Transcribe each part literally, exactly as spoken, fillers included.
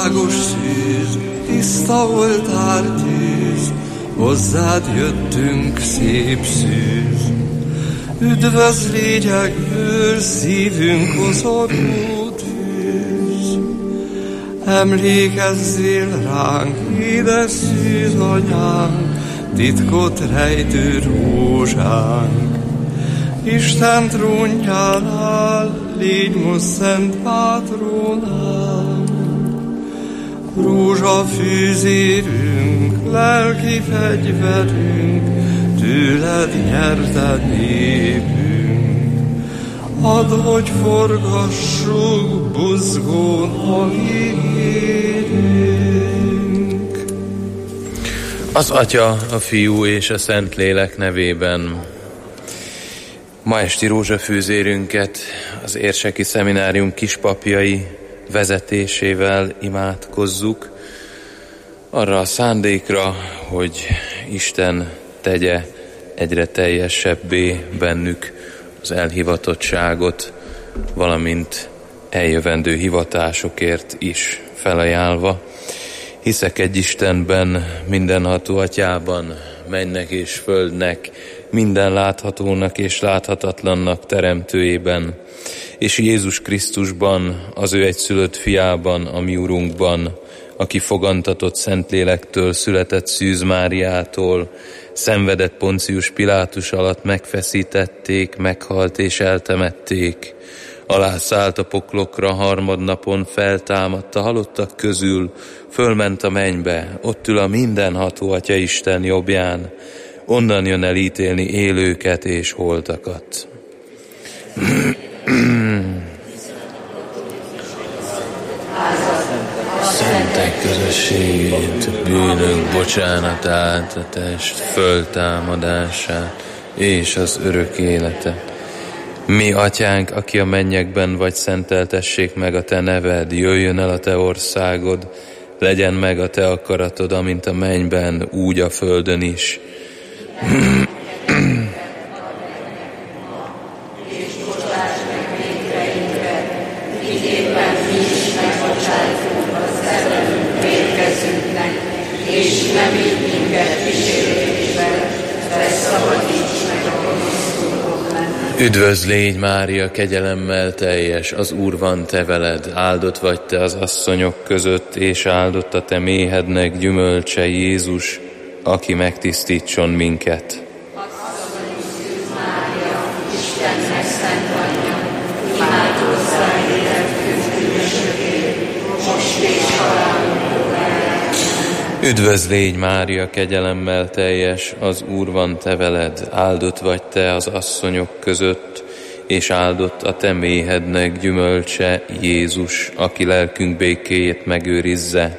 világos szűz, tiszta oltártűz, hozzád jöttünk szép szűz. Üdvözlégyekből szívünk hozorú tűz, emlékezzél ránk, édes szűz anyánk, titkot rejtő rózsánk. Isten trónjánál, légy most szent pátronánk. Rózsafűzérünk, lelki fegyverünk, tőled nyerte népünk. Add, hogy forgassuk buzgón a ígérünk. Az Atya, a Fiú és a Szentlélek nevében. Ma esti rózsafűzérünket az Érseki Szeminárium kispapjai vezetésével imádkozzuk, arra a szándékra, hogy Isten tegye egyre teljesebbé bennük az elhivatottságot, valamint eljövendő hivatásokért is felajánlva. Hiszek egy Istenben, mindenható Atyában, mennek és földnek, minden láthatónak és láthatatlannak teremtőjében, és Jézus Krisztusban, az ő egyszülött fiában, a mi Urunkban, aki fogantatott Szentlélektől, született Szűz Máriától, szenvedett Poncius Pilátus alatt, megfeszítették, meghalt és eltemették, alászállt a poklokra, harmadnapon feltámadt a halottak közül, fölment a mennybe, ott ül a mindenható Atya Isten jobbján, onnan jön el ítélni élőket és holtakat. Szentek közösségét, bűnök bocsánatát, a test föltámadását és az örök életet. Mi, Atyánk, aki a mennyekben vagy, szenteltessék meg a te neved, jöjjön el a te országod, legyen meg a te akaratod, amint a mennyben, úgy a földön is. Üdvözl légy, Mária, kegyelemmel teljes, az Úr van te veled, áldott vagy te az asszonyok között, és áldott a te méhednek gyümölcse, Jézus, aki megtisztítson minket. Üdvözl légy, Mária, kegyelemmel teljes, az Úr van te veled, áldott vagy te az asszonyok között, és áldott a te méhednek gyümölcse, Jézus, aki lelkünk békéjét megőrizze.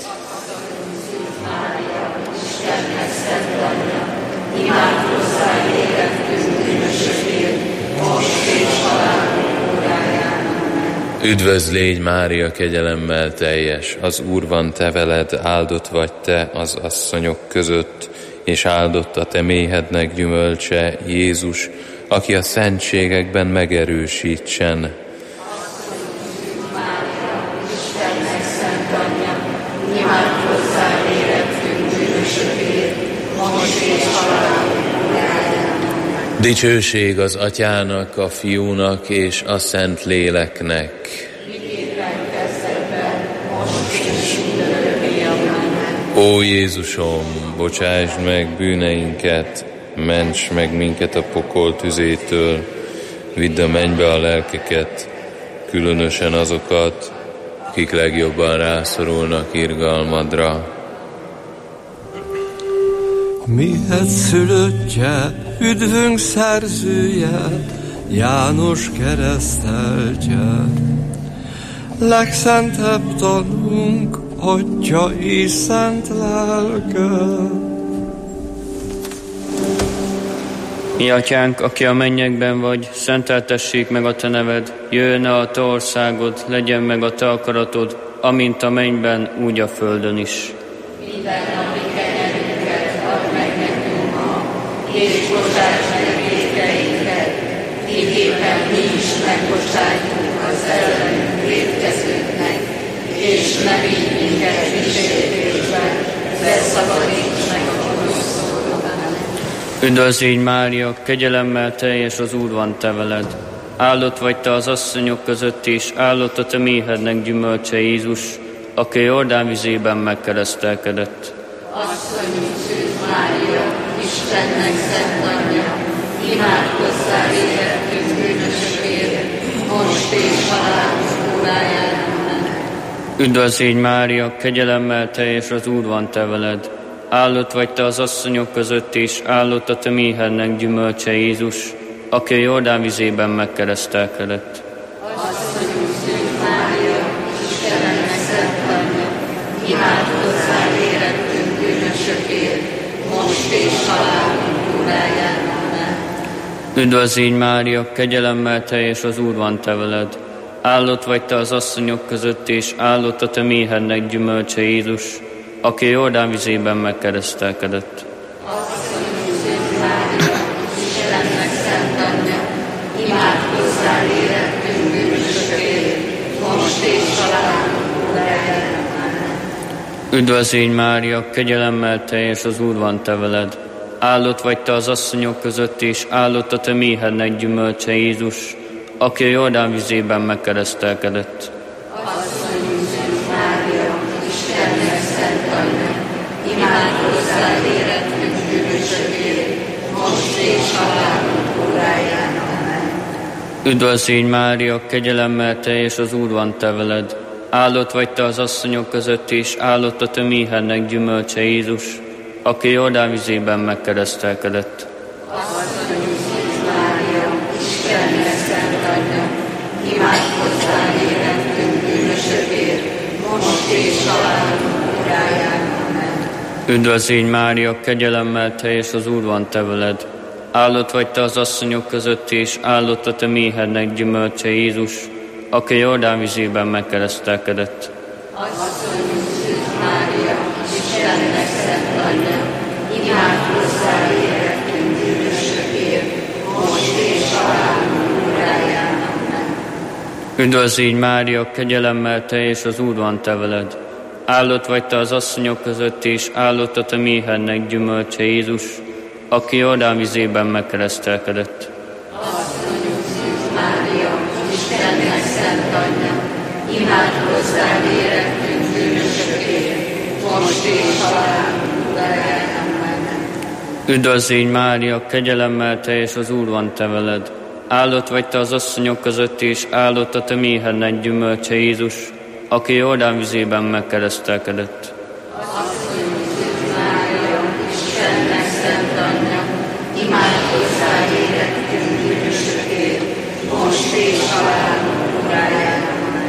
Üdvözl légy, Mária, kegyelemmel teljes, az Úr van te veled, áldott vagy te az asszonyok között, és áldott a te méhednek gyümölcse, Jézus, aki a szentségekben megerősítsen. Dicsőség az Atyának, a Fiúnak és a Szentléleknek. Ó Jézusom, bocsásd meg bűneinket, ments meg minket a pokol tüzétől, vidd a mennybe a lelkeket, különösen azokat, akik legjobban rászorulnak irgalmadra. Mihet szülöttje, üdvünk szerzője, János kereszteltje. Legszentebb tanunk, Atya és szent lelke. Mi, Atyánk, aki a mennyekben vagy, szenteltessék meg a te neved, jöjjön el a te országod, legyen meg a te akaratod, amint a mennyben, úgy a földön is. Minden napi kenyerünket add meg nekünk ma, és bocsáss meg vétkeinket, miképpen mi is megbocsátjuk az ellenünk vétkezőknek, és ne vigy minket kísértésbe, de szabadíts meg a gonosztól. Üdvözl légy, Mária, kegyelemmel teljes, az Úr van te veled. Áldott vagy te az asszonyok között is, áldott a te méhednek gyümölcse Jézus, aki Jordán vizében megkeresztelkedett. Asszonyunk Szűz Mária, Istennek szent anyja, imádkozzál érettünk bűnösökért, most és halálunk óráján. Üdvözl légy, Mária, kegyelemmel teljes, az Úr van te veled. Áldott vagy te az asszonyok között is, áldott a te méhednek gyümölcse Jézus, aki a Jordán vizében megkeresztelkedett. Asszonyunk Szűz Mária, Istennek szent anyja, imádkozzál érettünk bűnösökért, most és halálunk óráján. Üdvözl légy, Mária, kegyelemmel teljes, az Úr van te veled. Áldott vagy te az asszonyok között is, áldott a te méhednek gyümölcse Jézus, aki a Jordán vizében megkeresztelkedett. Asszonyunk Szűz Mária, Istennek szent anyja, imádkozzál érettünk bűnösökért, most és halálunk óráján. Üdvözl légy, Mária, kegyelemmel teljes, az Úr van te veled. Áldott vagy te az asszonyok között is, áldott a te méhednek gyümölcse Jézus, aki a Jordán vizében megkeresztelkedett. Asszonyunk Szűz Mária, Istennek szent anyja, imádkozzál érettünk bűnösökért, most és halálunk óráján. Üdvözl légy, Mária, kegyelemmel teljes, az Úr van te veled. Áldott vagy te az asszonyok között is, áldott a te méhednek gyümölcse Jézus, aki Jordán vizében megkeresztelkedett. Asszonyunk Szűz Mária, Istennek szent anyja, imádkozzál érettünk bűnösökért, most és halálunk óráján. Üdvözl légy, Mária, kegyelemmel teljes, az Úr van te veled. Áldott vagy te az asszonyok között is, áldott a te méhednek gyümölcse Jézus, aki Jordán vizében megkeresztelkedett. Asszonyunk Szűz Mária, Istennek szent anyja, imádkozzál érettünk bűnösökért, most és halálunk óráján. Üdvözl légy, Mária, kegyelemmel teljes, az Úr van te veled. Áldott vagy te az asszonyok között is, áldott a te méhednek gyümölcse Jézus, aki Jordán vizében megkeresztelkedett. Asszonyunk Szűz Mária, Istennek szent anyja, imádkozzál érettünk bűnösökért, most és halálunk óráján. Üdvözl légy, Mária, kegyelemmel teljes, az Úr van te veled. Áldott vagy te az asszonyok között is, áldott a te méhednek gyümölcse Jézus, aki Jordán vizében megkeresztelkedett. Asszonyunk Szűz Mária, Istennek szent anyja, imádkozzál érettünk bűnösökért, most és halálunk óráján.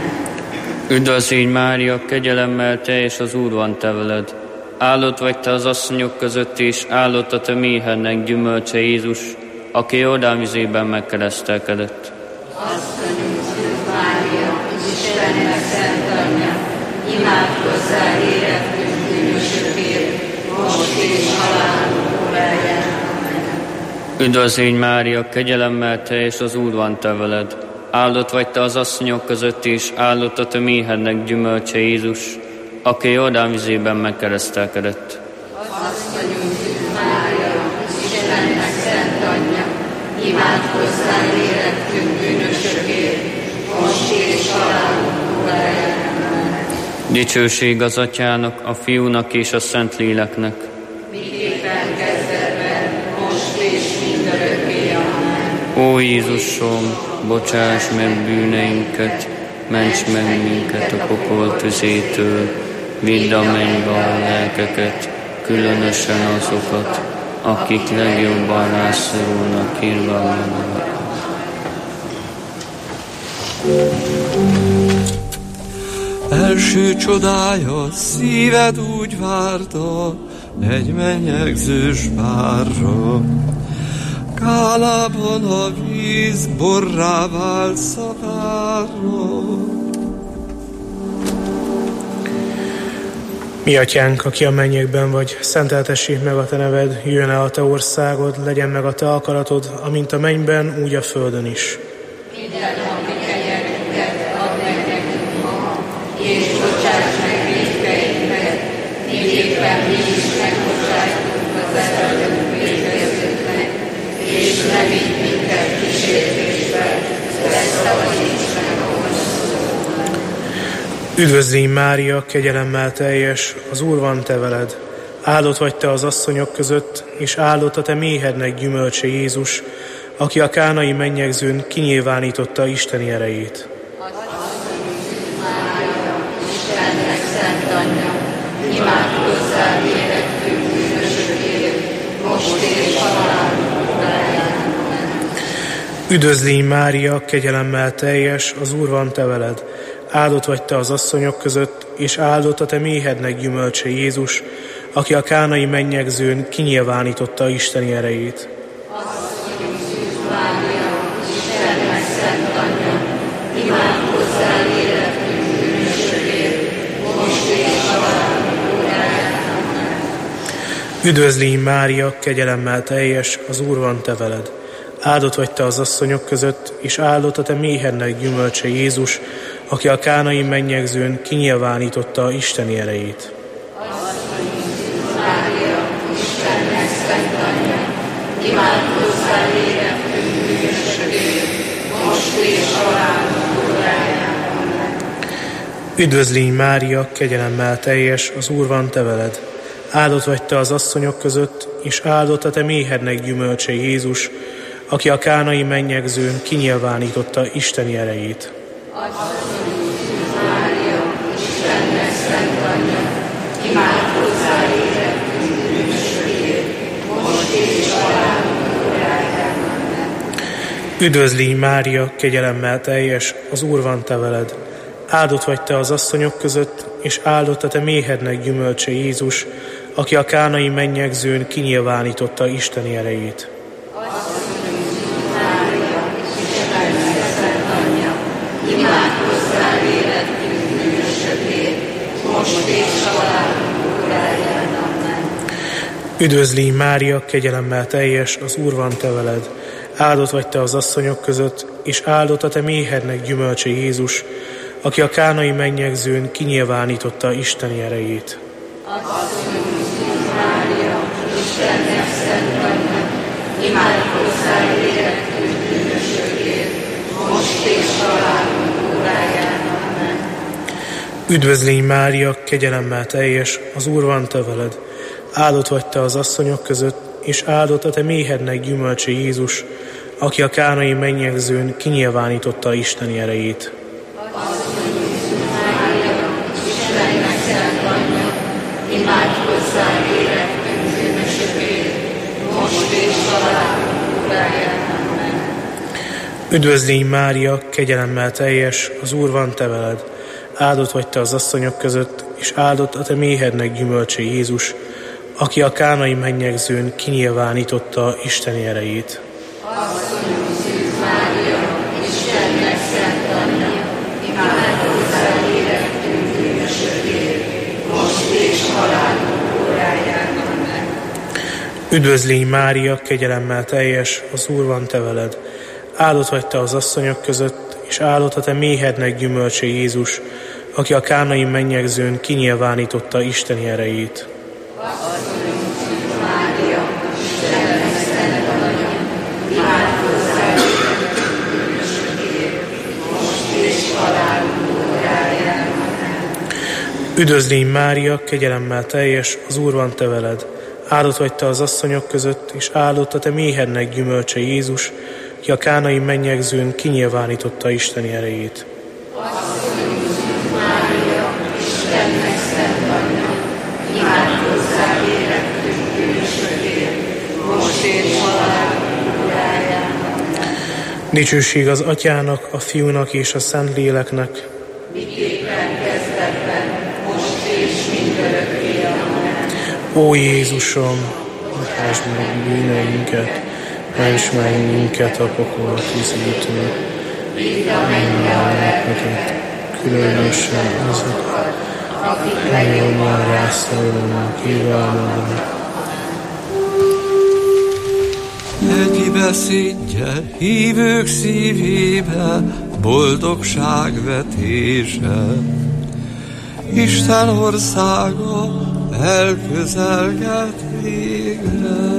Üdvözl légy, Mária, kegyelemmel teljes, az Úr van te veled. Áldott vagy te az asszonyok között is, áldott a te méhednek gyümölcse Jézus, aki Jordán vizében megkeresztelkedett. Asszonyunk Szűz Mária, Istennek szent anyja, imádkozzál érettünk bűnösökért, most és halálunk óráján. Üdvözl légy, Mária, kegyelemmel teljes, az Úr van te veled. Áldott vagy te az asszonyok között is, áldott a te méhednek gyümölcse Jézus, aki Jordán vizében megkeresztelkedett. Asszonyunk Szűz Mária, Istennek szent anyja, imádkozzál érettünk bűnösökért, most és halálunk óráján. Dicsőség az Atyának, a Fiúnak és a Szentléleknek. Miképpen kezdetben, most és mindörökké. Amen. Ó Jézusom, bocsáss meg bűneinket, ments meg minket a pokol tüzétől, vidd a mennybe a lelkeket, különösen azokat, akik legjobban rászorulnak irgalmadra. Első csodája, szíved úgy várta egy mennyegzős párra. Kánában a víz borrá vált szakárra. Mi atyánk, aki a mennyekben vagy, szenteltessék meg a te neved, jöjjön el a te országod, legyen meg a te akaratod, amint a mennyben, úgy a földön is. Minden napi kenyerünket add meg nekünk ma, és bocsáss Üdvözlégy Mária, kegyelemmel teljes, az Úr van te veled. Áldott vagy te az asszonyok között, és áldott a te méhednek gyümölcse Jézus, aki a kánai mennyegzőn kinyilvánította Isteni erejét. Istennek szent anyja, imádkozzál érettünk bűnösökért, most és halálunk óráján. Üdvözlégy Mária, kegyelemmel teljes, az Úr van te veled. Áldott vagy te az asszonyok között, és áldott a te méhednek gyümölcse Jézus, aki a kánai mennyegzőn kinyilvánította Isteni erejét. Asszonyunk Szűz Mária, Istennek szent anyja, imádkozzál érettünk bűnösökért, most és halálunk óráján. Üdvözlégy Mária, kegyelemmel teljes, az Úr van te veled. Áldott vagy te az asszonyok között, és áldott a te méhednek gyümölcse Jézus, aki a kánai mennyegzőn kinyilvánította Isteni erejét. Asszonyunk Szűz Mária, Istennek szent anyja, imádkozzál érettünk bűnösökért, most és halálunk óráján. Üdvözlégy Mária, kegyelemmel teljes, az Úr van te veled. Áldott vagy te az asszonyok között, és áldott a te méhednek gyümölcse Jézus, aki a kánai mennyegzőn kinyilvánította Isteni erejét. Asszonyunk Szűz Mária, Istennek szent anyja, imádkozzál érettünk bűnösökért, most és halálunk óráján. Üdvözlégy Mária, kegyelemmel teljes, az Úr van te veled. Áldott vagy te az asszonyok között, és áldott a te méhednek gyümölcse Jézus, aki a kánai mennyegzőn kinyilvánította Isteni erejét. Asszonyunk Szűz Mária, Istennek szent anyja, imádkozzál érettünk bűnösökért, most és halálunk óráján. Üdvözlégy Mária, kegyelemmel teljes, az Úr van te veled. Áldott vagy te az asszonyok között, és áldott a te méhednek gyümölcse Jézus, aki a kánai mennyegzőn kinyilvánította Isteni erejét. Asszonyunk Szűz Mária, Istennek szent anyja, imádkozzál érettünk bűnösökért, most és halálunk óráján. Üdvözlégy Mária, kegyelemmel teljes, az Úr van te veled. Áldott vagy te az asszonyok között, és áldott a te méhednek gyümölcse Jézus, aki a kánai mennyegzőn kinyilvánította Isteni erejét. Asszonyunk Szűz Mária, Istennek szent anyja, imádkozzál érettünk bűnösökért, most és halálunk óráján. Üdvözlégy Mária, kegyelemmel teljes, az Úr van te veled. Áldott vagy te az asszonyok között, és áldott a te méhednek gyümölcse Jézus, aki a kánai mennyegzőn kinyilvánította Isteni erejét. Asszonyunk Szűz Mária, Istennek szent anyja, imádkozzál érettünk bűnösökért, most és halálunk óráján. Üdvözlégy Mária, kegyelemmel teljes, az Úr van te veled. Áldott vagy te az asszonyok között, és áldott a te méhednek gyümölcse Jézus, aki a kánai mennyegzőn kinyilvánította Isteni erejét. Asszonyunk Szűz Mária, Istennek szent anyja, imádkozzál érettünk bűnösökért, most és halálunk óráján. Üdvözlégy Mária, kegyelemmel teljes, az Úr van te veled. Áldott vagy te az asszonyok között, és áldott a te méhednek gyümölcse Jézus, aki a kánai mennyegzőn kinyilvánította Isteni erejét. Asszonyunk Szűz Mária, Istennek szent anyja, imádkozzál érettünk bűnösökért, most és halálunk óráján. Dicsőség az Atyának, a Fiúnak és a Szentléleknek. Miképpen kezdetben, most és mindörökké. Amen. Ó Jézusom, bocsásd meg bűneinket, ments meg minket a pokol tüzétől, Vidd a mennybe a lelkeket, különösen azokat, akik legjobban rászorulnak kívánodra. Egy beszédje hívők szívébe, boldogság vetése. Isten országa elközelget végre.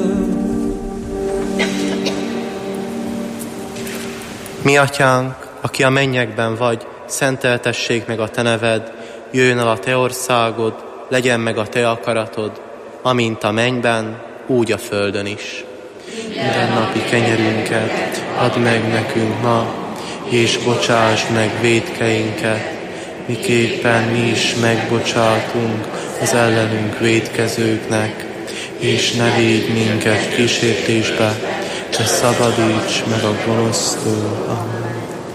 Mi atyánk, aki a mennyekben vagy, szenteltessék meg a te neved, jöjjön el a te országod, legyen meg a te akaratod, amint a mennyben, úgy a földön is. Mindennapi kenyerünket add meg nekünk ma, és bocsásd meg vétkeinket, miképpen mi is megbocsátunk az ellenünk vétkezőknek, és ne védj minket kísértésbe, de szabadíts meg a gonosztól. Amen.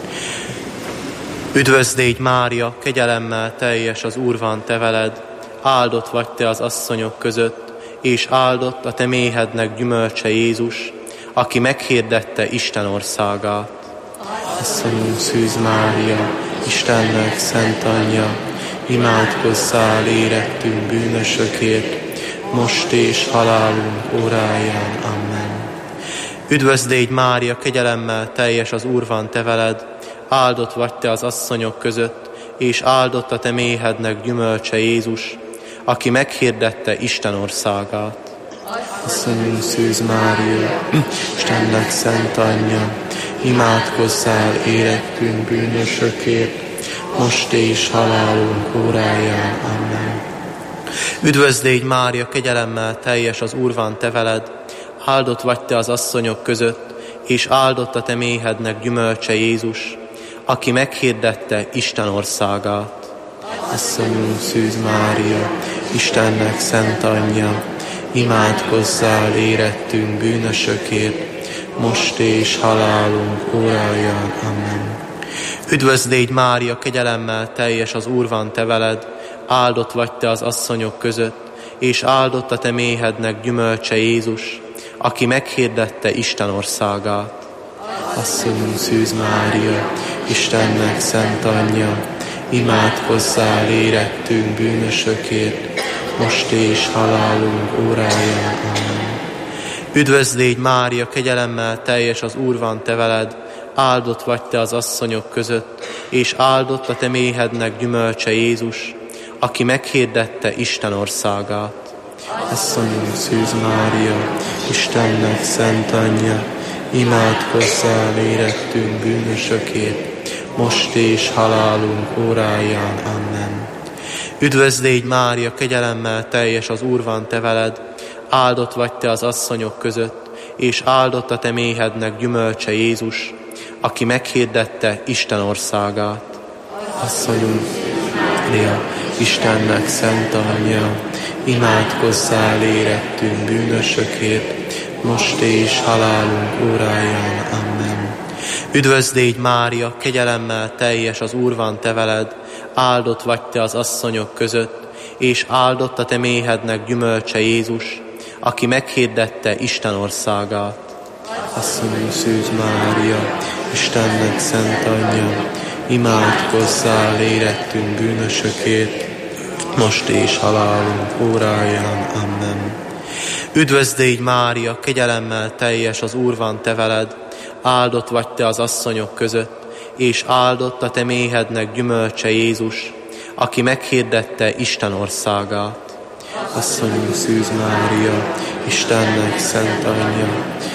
Üdvözl légy, Mária, kegyelemmel teljes, az Úr van te veled, áldott vagy te az asszonyok között, és áldott a te méhednek gyümölcse Jézus, aki meghirdette Isten országát. Asszonyunk Szűz Mária, Istennek szent anyja, imádkozzál érettünk bűnösökért, most és halálunk óráján. Amen. Üdvözl légy, Mária, kegyelemmel teljes, az Úr van te veled, áldott vagy te az asszonyok között, és áldott a te méhednek gyümölcse Jézus, aki meghirdette Isten országát. Asszonyunk Szűz Mária, Istennek szent anyja, imádkozzál érettünk bűnösökért, most és halálunk óráján. Amen. Üdvözl légy, Mária, kegyelemmel teljes, az Úr van te veled, áldott vagy te az asszonyok között, és áldott a te méhednek gyümölcse Jézus, aki meghirdette Isten országát. Asszonyunk Szűz Mária, Istennek szent anyja, imádkozzál érettünk bűnösökért, most és halálunk óráján. Amen. Üdvözl légy, Mária, kegyelemmel teljes, az Úr van te veled, áldott vagy te az asszonyok között, és áldott a te méhednek gyümölcse Jézus, aki meghirdette Isten országát. Asszonyunk Szűz Mária, Istennek szent anyja, imádkozzál érettünk bűnösökért, most és halálunk óráján. Amen. Üdvözl légy, Mária, kegyelemmel teljes, az Úr van te veled, áldott vagy te az asszonyok között, és áldott a te méhednek gyümölcse Jézus, aki meghirdette Isten országát. Asszonyunk Szűz Mária, Istennek szent anyja, imádkozzál érettünk bűnösökért, most és halálunk óráján. Amen. Üdvözl légy, Mária, kegyelemmel teljes, az Úr van te veled, áldott vagy te az asszonyok között, és áldott a te méhednek gyümölcse Jézus, aki meghirdette Isten országát. Asszonyunk Mária, Istennek szent anyja, imádkozzál érettünk bűnösökért, most és halálunk óráján. Amen. Üdvözl légy, Mária, kegyelemmel teljes, az Úr van te veled, áldott vagy te az asszonyok között, és áldott a te méhednek gyümölcse Jézus, aki meghirdette Isten országát. Asszonyunk Szűz Mária, Istennek szent anyja, imádkozzál érettünk bűnösökért, most és halálunk óráján. Amen. Üdvözl légy, Mária, kegyelemmel teljes, az Úr van te veled, áldott vagy te az asszonyok között, és áldott a te méhednek gyümölcse Jézus, aki meghirdette Isten országát. Asszonyunk Szűz Mária, Istennek szent anyja,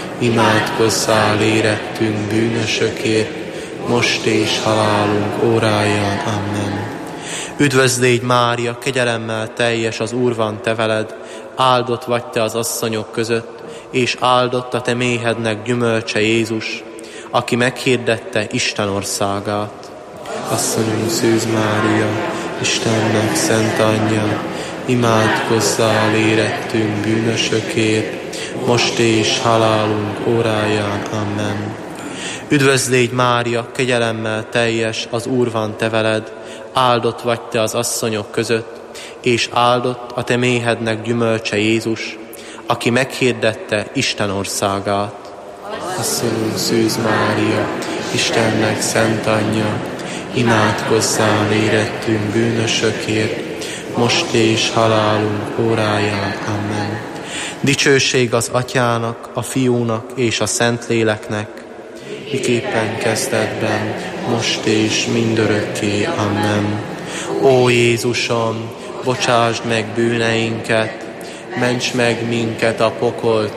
imádkozzál érettünk bűnösökért, most és halálunk óráján. Amen. Üdvözl légy, Mária, kegyelemmel teljes, az Úr van te veled, áldott vagy te az asszonyok között, és áldott a te méhednek gyümölcse Jézus, aki meghirdette Isten országát. Asszonyunk Szűz Mária, Istennek szent anyja, imádkozzál érettünk bűnösökért, most és halálunk óráján. Amen. Üdvözl légy, Mária, kegyelemmel teljes, az Úr van te veled, áldott vagy te az asszonyok között, és áldott a te méhednek gyümölcse Jézus, aki meghirdette Isten országát. Asszonyunk Szűz Mária, Istennek szent anyja, imádkozzál érettünk bűnösökért, most és halálunk óráján. Amen. Dicsőség az Atyának, a Fiúnak és a Szentléleknek, miképpen kezdetben, most és mindörökké. Amen. Ó Jézusom, bocsásd meg bűneinket, ments meg minket a pokol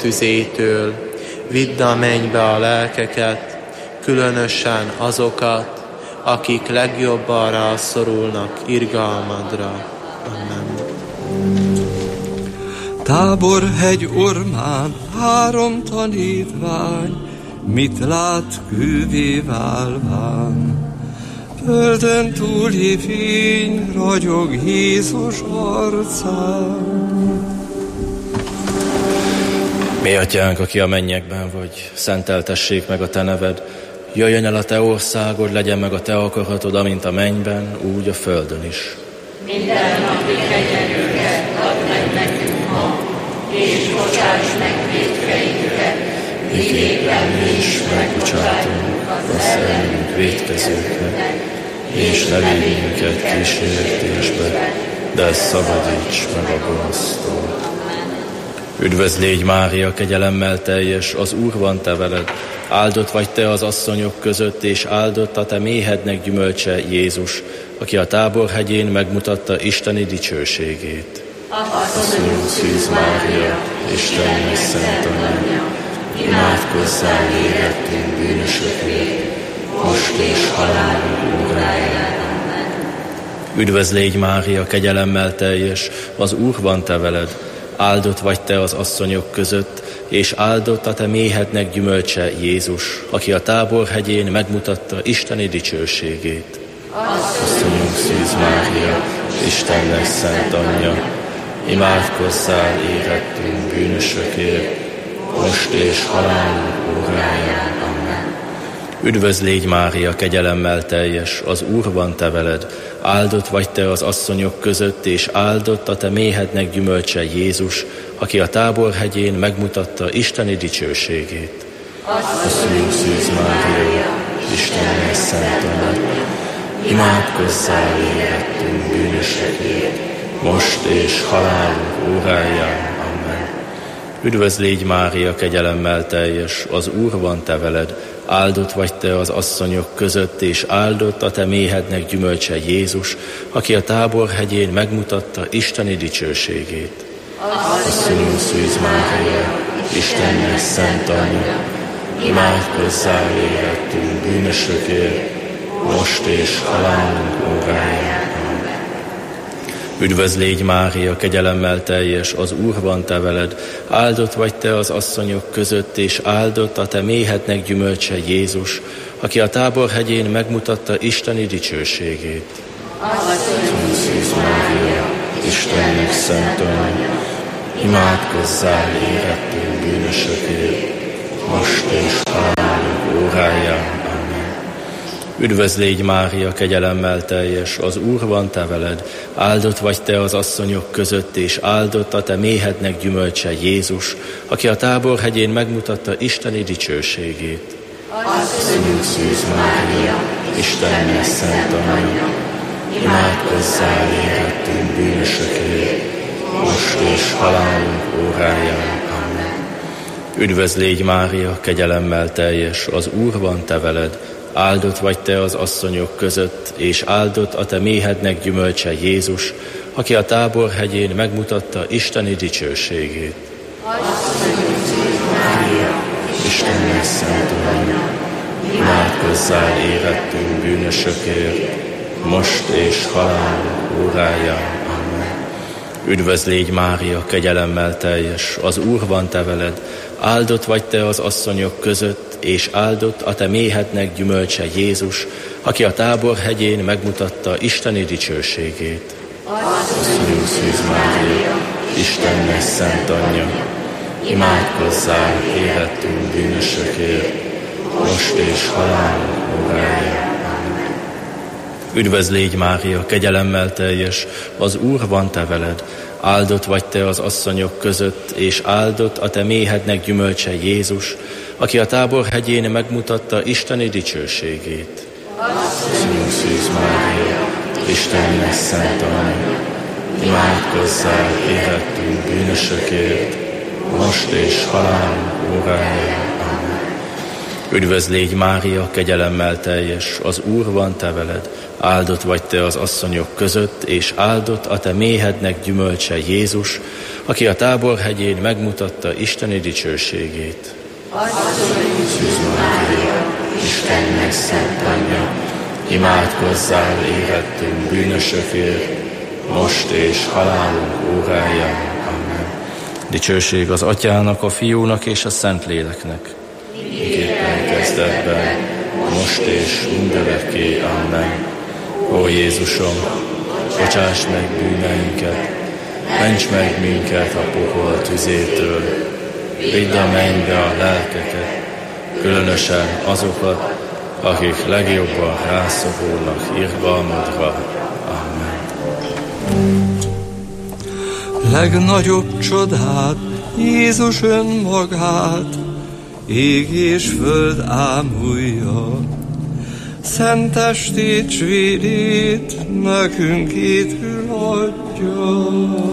tüzétől, vidd a mennybe a lelkeket, különösen azokat, akik legjobbára szorulnak irgalmadra. Amen. Táborhegy ormán három tanítvány, mit lát kővé válván. Földön túli fény ragyog Jézus arcán. Mi atyánk, aki a mennyekben vagy, szenteltessék meg a te neved, jöjjön el a te országod, legyen meg a te akaratod, amint a mennyben, úgy a földön is. Minden napi kenyerünket add meg nekünk ma, és bocsáss meg vétkeinket, miképpen mi is megbocsátunk az ellenünk vétkezőknek, és ne vigy minket kísértésbe, de szabadíts meg a gonosztól. Üdvözl légy, Mária, kegyelemmel teljes, az Úr van te veled, áldott vagy te az asszonyok között, és áldott a te méhednek gyümölcse, Jézus, aki a Táborhegyén megmutatta isteni dicsőségét. Asszonyunk Szűz Mária, Istennek szent anyja, imádkozzál érettünk bűnösökért, most és halálunk óráján. Üdvözl légy, Mária, kegyelemmel teljes, az Úr van te veled, áldott vagy te az asszonyok között, és áldott a te méhednek gyümölcse, Jézus, aki a Táborhegyén megmutatta isteni dicsőségét. Asszonyunk Szűz Mária, Istennek szent anyja, imádkozzál érettünk bűnösökért, most és halálunk óráján. Amen. Üdvözl légy, Mária, kegyelemmel teljes, az Úr van te veled, áldott vagy te az asszonyok között, és áldott a te méhednek gyümölcse, Jézus, aki a Táborhegyén megmutatta isteni dicsőségét. Asszonyunk Szűz Mária, Istennek szent anyja, imádkozzál érettünk bűnösökért, most és halálunk óráján. Amen. Üdvözl légy, Mária, kegyelemmel teljes, az Úr van te veled, áldott vagy te az asszonyok között, és áldott a te méhednek gyümölcse, Jézus, aki a Táborhegyén megmutatta isteni dicsőségét. Asszonyunk Szűz Mária, Istennek szent anyja, imádkozzál érettünk bűnösökért, most és halálunk óráján. Üdvözl légy, Mária, kegyelemmel teljes, az Úr van te veled, áldott vagy te az asszonyok között, és áldott a te méhednek gyümölcse, Jézus, aki a Táborhegyén megmutatta isteni dicsőségét. Asszonyunk Szűz Mária, Istennek szent anyja, imádkozzál érettünk bűnösökért, most és halálunk óráján. Üdvözl légy, Mária, kegyelemmel teljes, az Úr van te veled, áldott vagy te az asszonyok között, és áldott a te méhednek gyümölcse, Jézus, aki a Táborhegyén megmutatta isteni dicsőségét. Asszonyunk Szűz Mária, Istennek szent anyja, imádkozzál érettünk bűnösökért, most és halálunk óráján. Üdvözl légy, Mária, kegyelemmel teljes, az Úr van te veled, áldott vagy te az asszonyok között, és áldott a te méhednek gyümölcse, Jézus, aki a Táborhegyén megmutatta isteni dicsőségét. Asszonyunk Szűz Mária, Istennek szent anyja, imádkozzál érettünk bűnösökért, most és halálunk óráján. Üdvözl légy, Mária, kegyelemmel teljes, az Úr van te veled, áldott vagy te az asszonyok között, és áldott a te méhednek gyümölcse, Jézus, aki a Táborhegyén megmutatta isteni dicsőségét. Asszonyunk Szűz Mária, Istennek szent anyja, imádkozzál érettünk bűnösökért, most és halálunk óráján. Üdvözl légy, Mária, kegyelemmel teljes, az Úr van te veled, áldott vagy te az asszonyok között, és áldott a te méhednek gyümölcse, Jézus, aki a Táborhegyén megmutatta isteni dicsőségét. Asszonyunk Szűz Mária, Istennek szent anyja, imádkozzál érettünk bűnösökért, most és halálunk óráján. Üdvözl légy, Mária, kegyelemmel teljes, az Úr van te veled, áldott vagy te az asszonyok között, és áldott a te méhednek gyümölcse, Jézus, aki a Táborhegyén megmutatta isteni dicsőségét. Asszonyunk Szűz Mária, Istennek szent anyja, Imádkozzál érettünk bűnösökért, most és halálunk óráján. Amen. Dicsőség az Atyának, a Fiúnak és a Szentléleknek. Miképpen kezdetben, most és mindörökké. Amen. Ó Jézusom, bocsáss meg bűneinket, ments meg minket a pokol tüzétől, vidd a mennybe a lelkeket, különösen azokat, akik legjobban rászorulnak irgalmadra. Amen. Legnagyobb csodát, Jézus önmagát, ég és föld ámulja, szent testét, s vérét nekünk étül adja.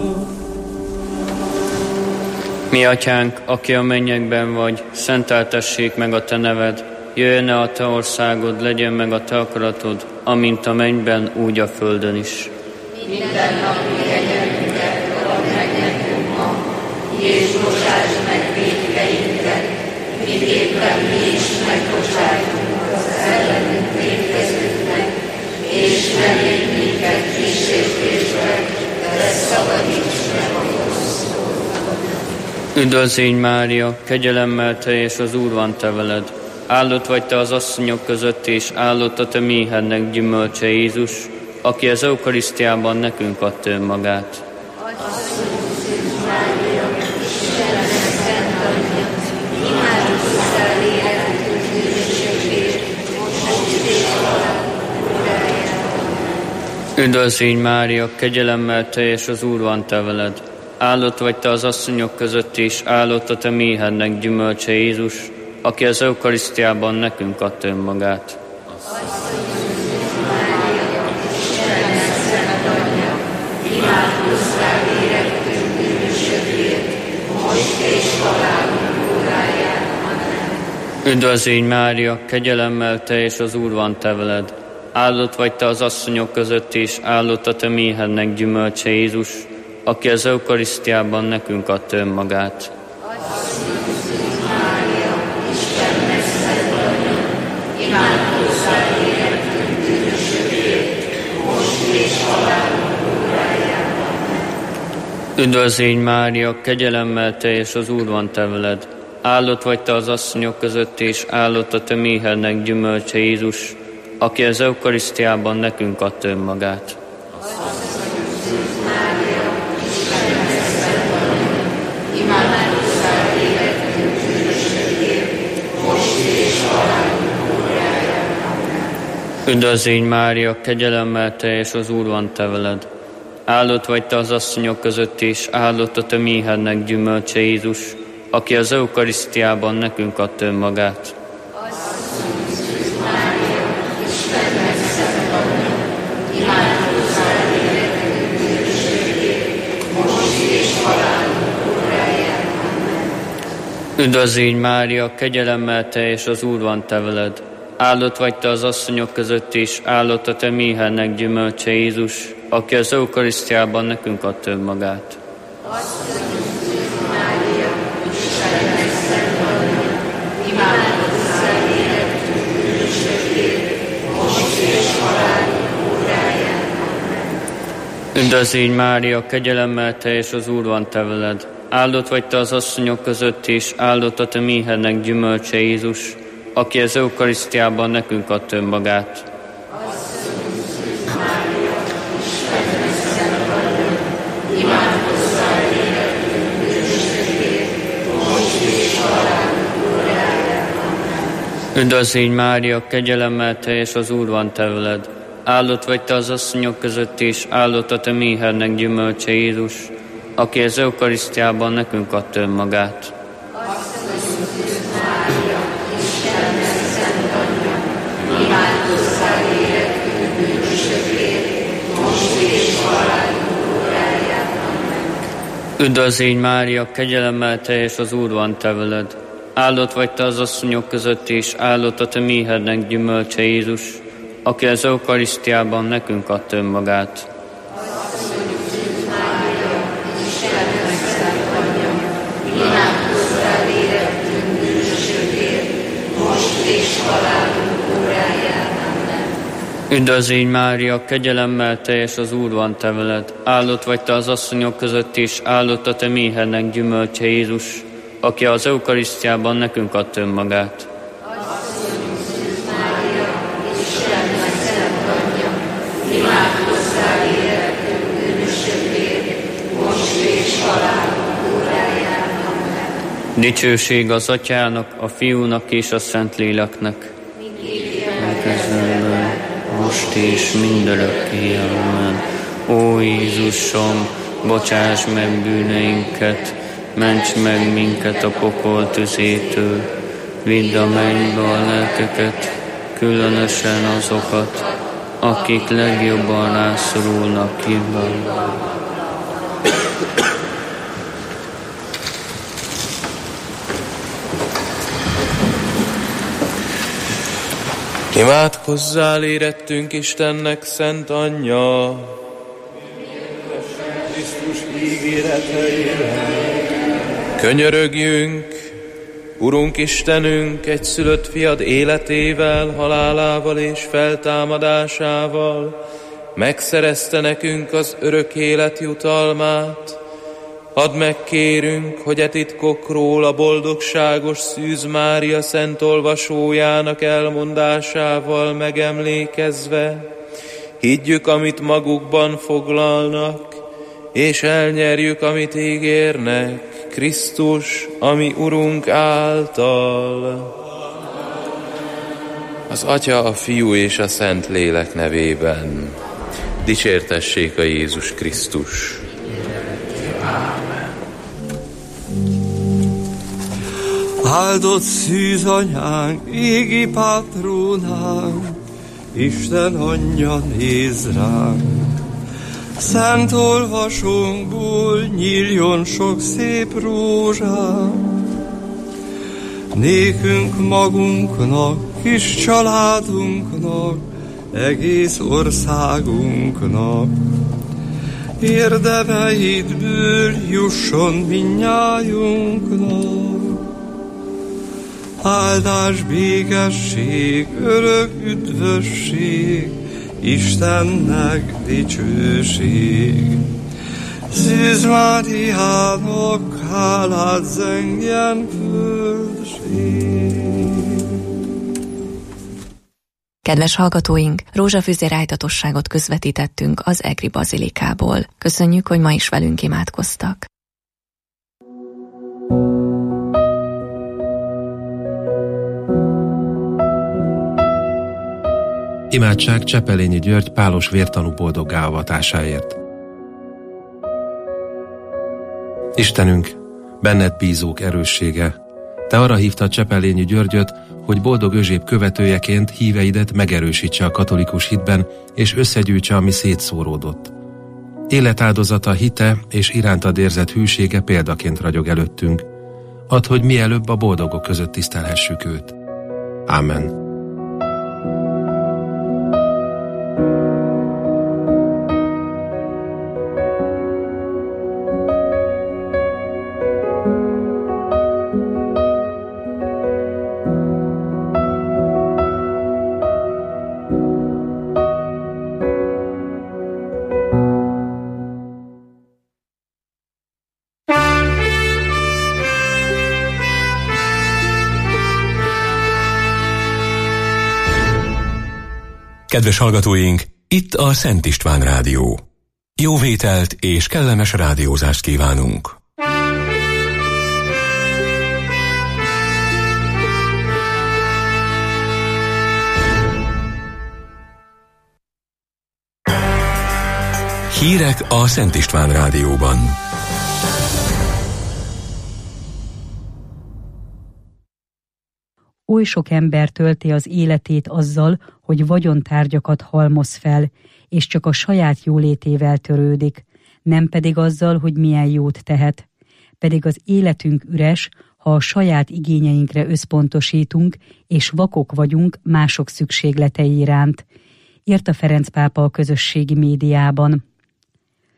Mi atyánk, aki a mennyekben vagy, szenteltessék meg a te neved, jöjjön a te országod, legyen meg a te akaratod, amint a mennyben, úgy a földön is. Minden napi kegyelmünket add meg nekünk ma, és bocsáss meg vétkeinket, miképpen mi is megbocsájtunk az ellenünk vétkezőknek, és ne légy minket kísértésbe, de szabadíts meg a gonosztól. Üdvözlégy Mária, kegyelemmel teljes, az Úr van te veled. Áldott vagy te az asszonyok között, és áldott a te méhednek gyümölcse Jézus, aki az eukarisztiában nekünk adta önmagát. Üdvözlégy Mária, kegyelemmel teljes, az Úr van te veled. Áldott vagy te az asszonyok között, és áldott a te méhednek gyümölcse Jézus, aki az eukarisztiában nekünk adta önmagát. Üdvözlégy Mária, kegyelemmel teljes, az Úr van te veled. Áldott vagy te az asszonyok között, és áldott a te méhednek gyümölcse Jézus, aki az eukarisztiában nekünk adta önmagát. Üdvözlégy Mária, kegyelemmel teljes, az Úr van te veled. Áldott vagy te az asszonyok között, és áldott a te méhednek gyümölcse Jézus, aki az eukarisztiában nekünk adta önmagát. Üdvözlégy Mária, kegyelemmel teljes, az Úr van te veled. Áldott vagy te az asszonyok között, és áldott a te méhednek gyümölcse Jézus, aki az eukarisztiában nekünk adta önmagát. Üdvözlégy Mária, kegyelemmel teljes, az Úr van te veled. Áldott vagy te az asszonyok között, és áldott a te méhednek gyümölcse Jézus, aki az eukarisztiában nekünk adta önmagát. Üdvözlégy Mária, kegyelemmel teljes, az Úr van te veled. Áldott vagy te az asszonyok között, és áldott a te méhednek gyümölcse Jézus, aki az eukarisztiában nekünk adta önmagát. Üdvözlégy Mária, kegyelemmel teljes, az Úr van te veled. Áldott vagy te az asszonyok között, és áldott a te méhednek gyümölcse Jézus, aki az eukarisztiában nekünk adta önmagát. Üdvözlégy Mária, kegyelemmel teljes, az Úr van te veled. Áldott vagy te az asszonyok között, és áldott a te méhednek gyümölcse Jézus, aki az eukarisztiában nekünk adta önmagát. Üdvözlégy Mária, kegyelemmel teljes, az Úr van te veled. Áldott vagy te az asszonyok között is, áldott a te méhednek gyümölcse Jézus, aki az eukarisztiában nekünk adta önmagát. Dicsőség az Atyának, a Fiúnak és a Szentléleknek. Kezdetben, most és mindörökké. Amen. Ó Jézusom, bocsáss meg bűneinket, ments meg minket a pokol tüzétől, vidd a mennybe a lelkeket, különösen azokat, akik legjobban rászorulnak hibban. Imádkozzál, érettünk Istennek szent anyja! Krisztus ígéreteire. Könyörögjünk, Urunk Istenünk, egyszülött fiad életével, halálával és feltámadásával megszerezte nekünk az örök élet jutalmát. Add meg, kérünk, hogy e titkokról a boldogságos Szűz Mária szent olvasójának elmondásával megemlékezve higgyük, amit magukban foglalnak, és elnyerjük, amit ígérnek, Krisztus, ami Urunk által. Az Atya, a Fiú és a Szentlélek nevében dicsértessék a Jézus Krisztus. Áldott szűz anyánk, égi patrónánk, Isten anyja, nézz ránk. Szent olvasónkból nyíljon sok szép rózsánk. Nékünk magunknak, kis családunknak, egész országunknak. Érdemeidből jusson mindnyájunknak. Áldás, békesség, örök üdvösség, Istennek dicsőség. Szűz Máriának hálát zengjen földség. Kedves hallgatóink, rózsafüzérájtatosságot közvetítettünk az Egri Bazilikából. Köszönjük, hogy ma is velünk imádkoztak. Imádság Csepelényi György pálos vértanú boldoggá avatásáért. Istenünk, benned bízók erőssége, te arra hívtad Csepelényi Györgyöt, hogy boldog Özséb követőjeként híveidet megerősítse a katolikus hitben, és összegyűjtse, ami szétszóródott. Életáldozata, hite és irántad érzett hűsége példaként ragyog előttünk. Add, hogy mielőbb a boldogok között tisztelhessük őt. Ámen. Kedves hallgatóink, itt a Szent István Rádió. Jó vételt és kellemes rádiózást kívánunk! Hírek a Szent István Rádióban. Oly sok ember tölti az életét azzal, hogy vagyontárgyakat halmoz fel, és csak a saját jólétével törődik, nem pedig azzal, hogy milyen jót tehet. Pedig az életünk üres, ha a saját igényeinkre összpontosítunk, és vakok vagyunk mások szükségletei iránt, írta Ferenc pápa a közösségi médiában.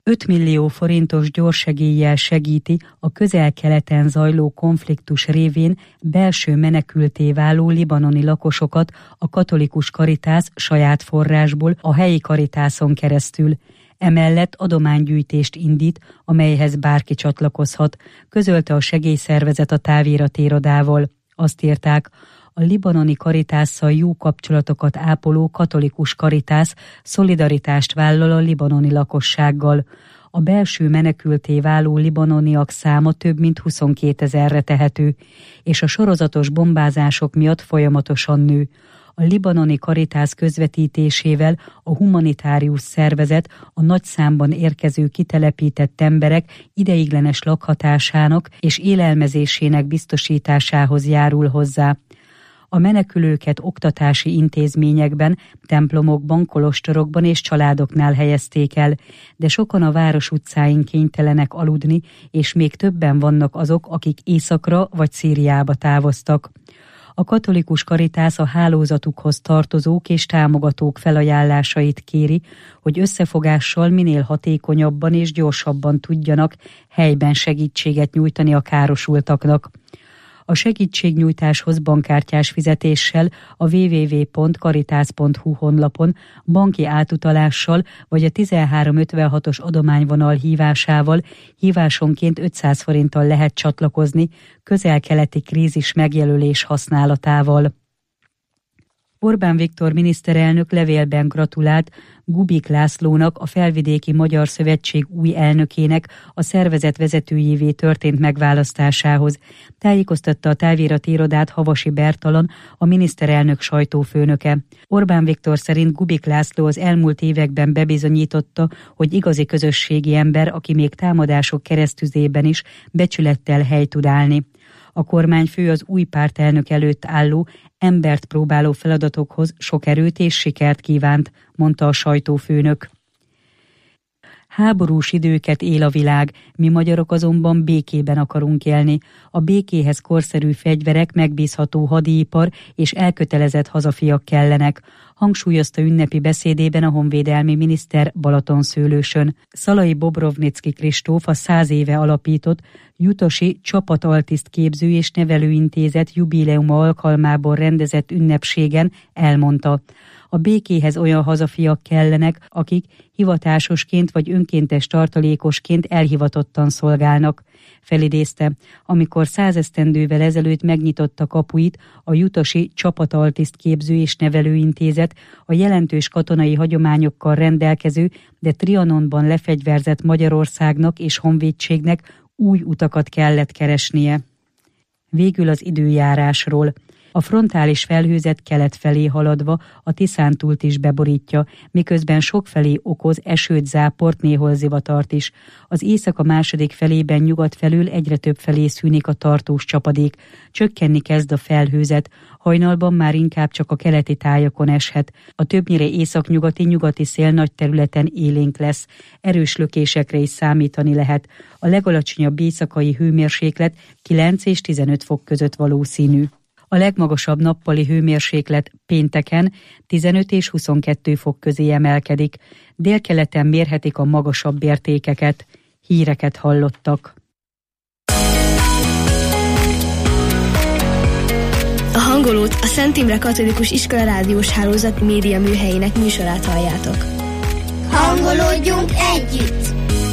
öt millió forintos gyorssegéllyel segíti a közel-keleten zajló konfliktus révén belső menekültté váló libanoni lakosokat a katolikus karitász saját forrásból a helyi karitászon keresztül. Emellett adománygyűjtést indít, amelyhez bárki csatlakozhat, közölte a segélyszervezet a táviratirodával. Azt írták, a libanoni karitásszal jó kapcsolatokat ápoló katolikus karitász szolidaritást vállal a libanoni lakossággal. A belső menekültté váló libanoniak száma több mint huszonkétezerre tehető, és a sorozatos bombázások miatt folyamatosan nő. A libanoni karitász közvetítésével a humanitárius szervezet a nagy számban érkező kitelepített emberek ideiglenes lakhatásának és élelmezésének biztosításához járul hozzá. A menekülőket oktatási intézményekben, templomokban, kolostorokban és családoknál helyezték el, de sokan a város utcáin kénytelenek aludni, és még többen vannak azok, akik északra vagy Szíriába távoztak. A katolikus karitász a hálózatukhoz tartozók és támogatók felajánlásait kéri, hogy összefogással minél hatékonyabban és gyorsabban tudjanak helyben segítséget nyújtani a károsultaknak. A segítségnyújtáshoz bankkártyás fizetéssel a double-u double-u double-u pont karitász pont hu honlapon, banki átutalással vagy a tizenhárom ötvenhatos adományvonal hívásával hívásonként ötszáz forinttal lehet csatlakozni közel-keleti krízis megjelölés használatával. Orbán Viktor miniszterelnök levélben gratulált Gubik Lászlónak, a Felvidéki Magyar Szövetség új elnökének a szervezet vezetőjévé történt megválasztásához. Tájékoztatta a táviratirodát Havasi Bertalan, a miniszterelnök sajtófőnöke. Orbán Viktor szerint Gubik László az elmúlt években bebizonyította, hogy igazi közösségi ember, aki még támadások keresztüzében is becsülettel helyt tud állni. A kormányfő az új pártelnök előtt álló, embert próbáló feladatokhoz sok erőt és sikert kívánt, mondta a sajtófőnök. Háborús időket él a világ, mi magyarok azonban békében akarunk élni. A békéhez korszerű fegyverek, megbízható hadipar és elkötelezett hazafiak kellenek, hangsúlyozta ünnepi beszédében a honvédelmi miniszter Balatonszőlősön. Szalai Bobrovnicki Kristóf, a száz éve alapított Jutosi Csapataltiszt Képző és Nevelőintézet jubileuma alkalmából rendezett ünnepségen elmondta: a békéhez olyan hazafiak kellenek, akik hivatásosként vagy önkéntes tartalékosként elhivatottan szolgálnak. Felidézte, amikor százesztendővel ezelőtt megnyitotta kapuit a Jutosi Csapataltiszt Képző és Nevelőintézet, a jelentős katonai hagyományokkal rendelkező, de Trianonban lefegyverzett Magyarországnak és honvédségnek új utakat kellett keresnie. Végül az időjárásról. A frontális felhőzet kelet felé haladva a Tiszántúlt is beborítja, miközben sokfelé okoz esőt, záport, néhol zivatart is. Az éjszaka második felében nyugat felül egyre több felé szűnik a tartós csapadék. Csökkenni kezd a felhőzet, hajnalban már inkább csak a keleti tájakon eshet. A többnyire északnyugati nyugati szél nagy területen élénk lesz. Erős lökésekre is számítani lehet. A legalacsonyabb éjszakai hőmérséklet kilenc és tizenöt fok között valószínű. A legmagasabb nappali hőmérséklet pénteken tizenöt és huszonkettő fok közé emelkedik. Délkeleten mérhetik a magasabb értékeket. Híreket hallottak. A Hangolót, a Szent Imre Katolikus Iskola rádiós hálózat média műhelyének műsorát halljátok. Hangolódjunk együtt!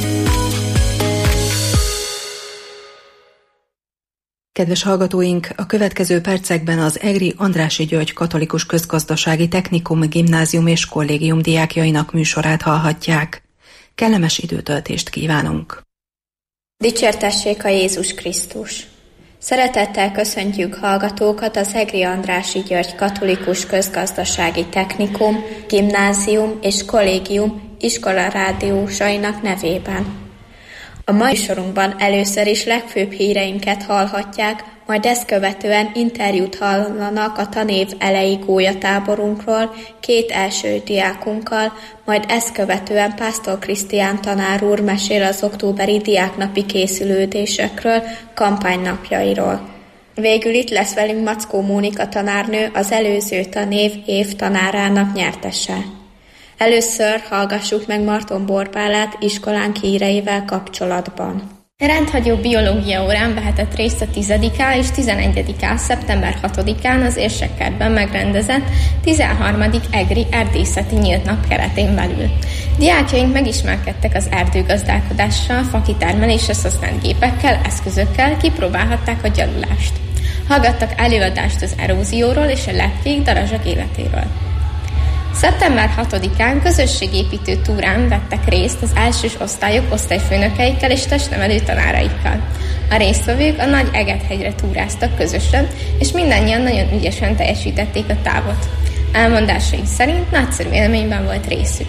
Kedves hallgatóink, a következő percekben az Egri Andrássy György Katolikus Közgazdasági Technikum, Gimnázium és Kollégium diákjainak műsorát hallhatják. Kellemes időtöltést kívánunk! Dicsértessék a Jézus Krisztus! Szeretettel köszöntjük hallgatókat az Egri Andrássy György Katolikus Közgazdasági Technikum, Gimnázium és Kollégium iskola rádiósainak nevében. A mai sorunkban először is legfőbb híreinket hallhatják, majd ezt követően interjút hallanak a tanév elejé gólyatáborunkról két első diákunkkal, majd ezt követően Pásztor Krisztián tanár úr mesél az októberi diáknapi készülődésekről, kampánynapjairól. Végül itt lesz velünk Mackó Mónika tanárnő, az előző tanév év tanárának nyertese. Először hallgassuk meg Marton Borbálát iskolánk híreivel kapcsolatban. Rendhagyó biológia órán vehetett részt a tizedik A és tizenegy A szeptember hatodikán az Érsekkertben megrendezett tizenharmadik egri erdészeti nyílt nap keretén belül. Diákjaink megismerkedtek az erdőgazdálkodással, fakitermelésre használt gépekkel, eszközökkel, kipróbálhatták a gyalulást. Hallgattak előadást az erózióról és a lepkék, darazsak életéről. szeptember hatodikán közösségépítő túrán vettek részt az elsős osztályok osztályfőnökeikkel és testnevelő tanáraikkal. A résztvevők a Nagy Egethegyre túráztak közösen, és mindannyian nagyon ügyesen teljesítették a távot. Elmondásaik szerint nagyszerű élményben volt részük.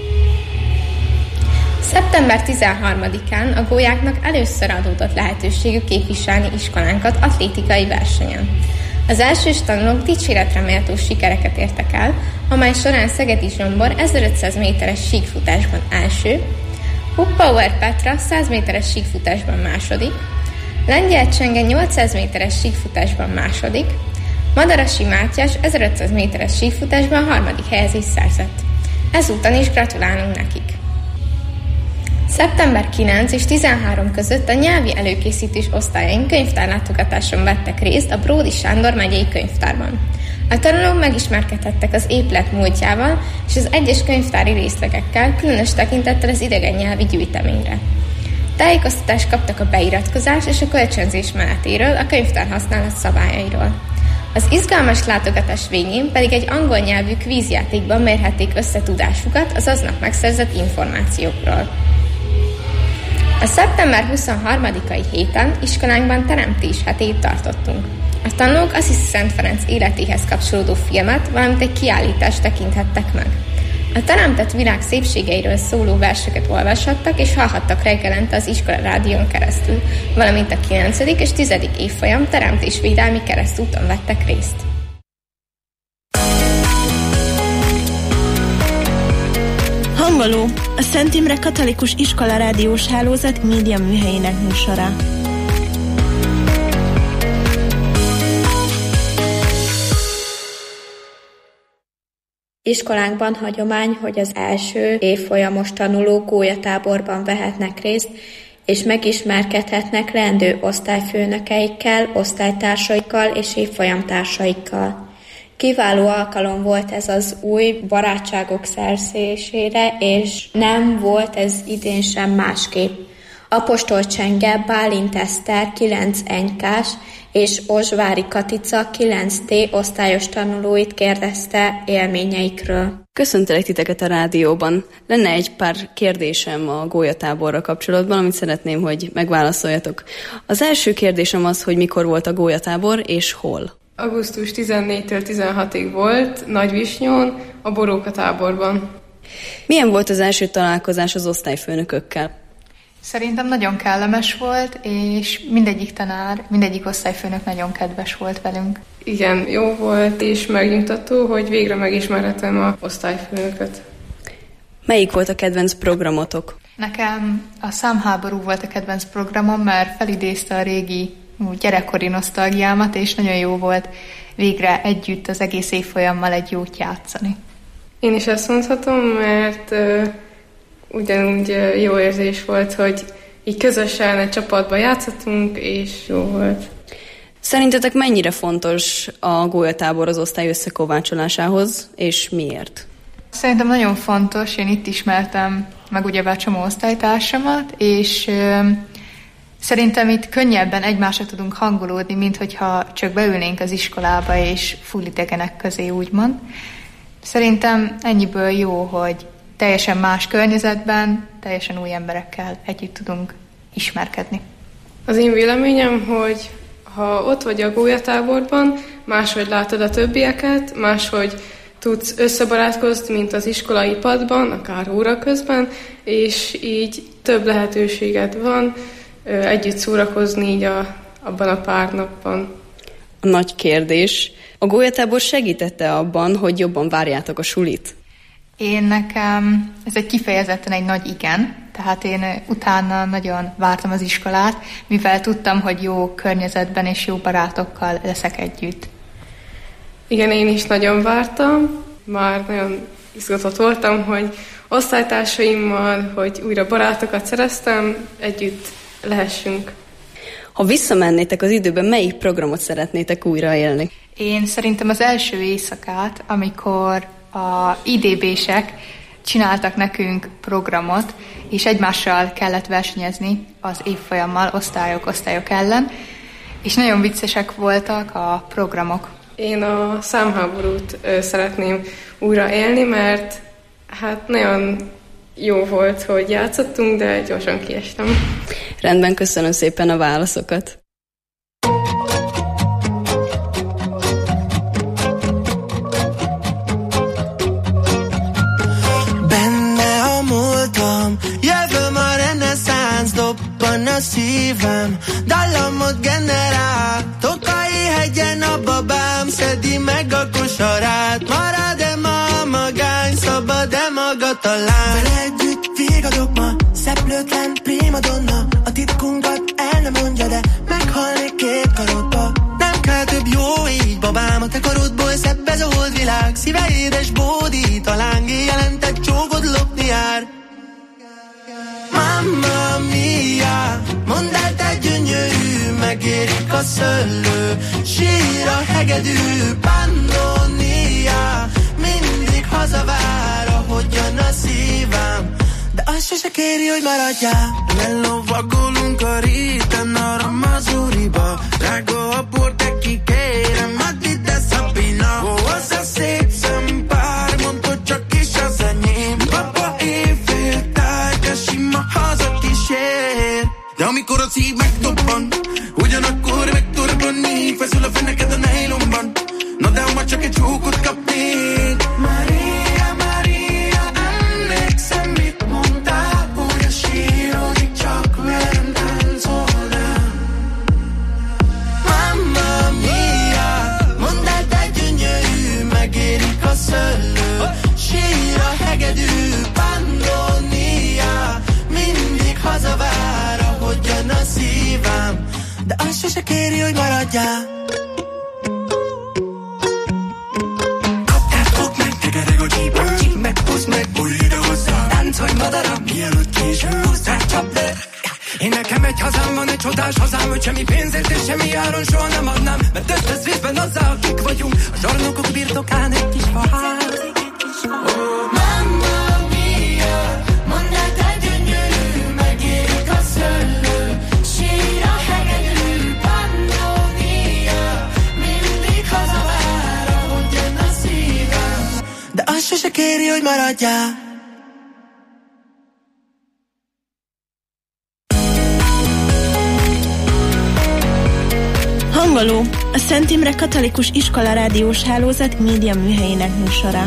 szeptember tizenharmadikán a gólyáknak először adódott lehetőségük képviselni iskolánkat atlétikai versenyen. Az elsős tanulók dicséretre méltó sikereket értek el, amely során Szegedi Zsombor ezerötszáz méteres síkfutásban első, Huppauer Petra száz méteres síkfutásban második, Lengyel Csenge nyolcszáz méteres síkfutásban második, Madarasi Mátyás ezerötszáz méteres síkfutásban harmadik helyezést szerzett. Ezúton is gratulálunk nekik! szeptember kilencedike és tizenharmadika között a nyelvi előkészítés osztályaink könyvtárlátogatáson vettek részt a Bródi Sándor megyei könyvtárban. A tanulók megismerkedhettek az épület múltjával és az egyes könyvtári részlegekkel, különös tekintettel az idegen nyelvi gyűjteményre. Tájékoztatást kaptak a beiratkozás és a kölcsönzés menetéről, a könyvtár használat szabályairól. Az izgalmas látogatás végén pedig egy angol nyelvű kvízjátékban mérhették összetudásukat az aznap megszerzett információkról. A szeptember huszonharmadikai héten iskolánkban teremtés hetét tartottunk. A tanulók Assisi Szent Ferenc életéhez kapcsolódó filmet, valamint egy kiállítást tekinthettek meg. A teremtett világ szépségeiről szóló verseket olvashattak és hallhattak reggelente az iskola rádión keresztül, valamint a kilencedik és tizedik évfolyam teremtésvédelmi keresztúton vettek részt. Hangoló, a Szent Imre Katolikus Iskola rádiós hálózat média műhelyének műsora. Iskolánkban hagyomány, hogy az első évfolyamos tanulók gólyatáborban vehetnek részt, és megismerkedhetnek leendő osztályfőnökeikkel, osztálytársaikkal és évfolyamtársaikkal. Kiváló alkalom volt ez az új barátságok szerzésére, és nem volt ez idén sem másképp. Apostol Csenge, Bálint Eszter kilenc enykás és Ozsvári Katica kilenc D osztályos tanulóit kérdezte élményeikről. Köszöntelek titeket a rádióban. Lenne egy pár kérdésem a gólyatáborra kapcsolatban, amit szeretném, hogy megválaszoljatok. Az első kérdésem az, hogy mikor volt a gólyatábor és hol? augusztus tizennégytől tizenhatig volt Nagyvisnyón, a Boróka táborban. Milyen volt az első találkozás az osztályfőnökökkel? Szerintem nagyon kellemes volt, és mindegyik tanár, mindegyik osztályfőnök nagyon kedves volt velünk. Igen, jó volt és megnyugtató, hogy végre megismerhetem az osztályfőnököt. Melyik volt a kedvenc programotok? Nekem a számháború volt a kedvenc programom, mert felidézte a régi gyerekkori nosztalgiámat, és nagyon jó volt végre együtt az egész évfolyammal egy jót játszani. Én is ezt mondhatom, mert uh, ugyanúgy uh, jó érzés volt, hogy így közösen egy csapatban játszhatunk, és jó volt. Szerintetek mennyire fontos a gólyatábor az osztály összekovácsolásához, és miért? Szerintem nagyon fontos, én itt ismertem meg ugyebár csomó osztálytársamat, és uh, szerintem itt könnyebben egymásra tudunk hangolódni, mint hogyha csak beülnénk az iskolába és fullidegenek közé, úgymond. Szerintem ennyiből jó, hogy teljesen más környezetben, teljesen új emberekkel együtt tudunk ismerkedni. Az én véleményem, hogy ha ott vagy a gólyatáborban, máshogy látod a többieket, máshogy tudsz összebarátkozni, mint az iskolai padban, akár óra közben, és így több lehetőséged van együtt szórakozni így a, abban a pár napban. A nagy kérdés. A gólyatábor segítette abban, hogy jobban várjátok a sulit? Én nekem, ez egy kifejezetten egy nagy igen, tehát én utána nagyon vártam az iskolát, mivel tudtam, hogy jó környezetben és jó barátokkal leszek együtt. Igen, én is nagyon vártam, már nagyon izgatott voltam, hogy osztálytársaimmal, hogy újra barátokat szereztem, együtt lehessünk. Ha visszamennétek az időben, melyik programot szeretnétek újraélni? Én szerintem az első éjszakát, amikor a i dé bések csináltak nekünk programot, és egymással kellett versenyezni az évfolyammal, osztályok, osztályok ellen, és nagyon viccesek voltak a programok. Én a számháborút ö, szeretném újra élni, mert hát nagyon jó volt, hogy játszottunk, de gyorsan kiestem. Rendben, köszönöm szépen a válaszokat. Benne a múltam, jövőm a reneszánsz, dobban a szívem, dallamot generál, Tokai hegyen a babám szedi meg a kosarát, marad-e ma a magány, szabad-e maga talán? Vele együtt végadok ma, szeplőtlen primadonna, a titkunkat el nem mondja, de meghalnék két karodba. Nem kell több jó így, babám, a te karodból szebb ez a holdvilág, szíve édes bódít, a lángi jelentett csókod lopni jár. Mamma mia, mondd el te gyönyörű, megérik a szöllő, sír a hegedű, Pannonia, mindig hazavár, ahogyan a szívem, de azt sose kéri, hogy maradjál. Lelovagolunk a réten, arra Mazuriba, drága a bor, de kikérem, add ide Szabina. Ó, az a szép szempár, mondd, hogy csak is az enyém, papa éjféltáj, de sima haza kísér. De amikor a szív megdobban, ugyanakkor megtorbanni, feszül a feneked a nejlomban, na de ha már csak egy csókot kapnék. Maria, Maria, emlékszem, mit mondtál, hogy a síronig csak velem táncolnál. Mamma mia, mondd el te gyönyörű, megérik a szöllő, sír a hegedű, Pannonia, mindig hazavár, ahogyan a szívem, de azt sose kéri, hogy maradjál. Húzd meg, bújj ide hozzá, táncolj madaram, mielőtt késő, húzzák, csapd le. Én nekem egy hazám van, egy csodás hazám, hogy semmi pénzért és semmi áron soha nem adnám, mert összesz részben azzá, akik vagyunk, a zsarnokok birtokán egy kis faház. Mamma mia, mondd el te gyönyörű, megérik a szöllő, sír a hegedű, Pannonia, mindig hazavár, ahogyan a szívem, de azt sose kéri, hogy maradjál. Hangoló, a Szent Imre Katolikus Iskola rádiós hálózat média műhelyének műsora.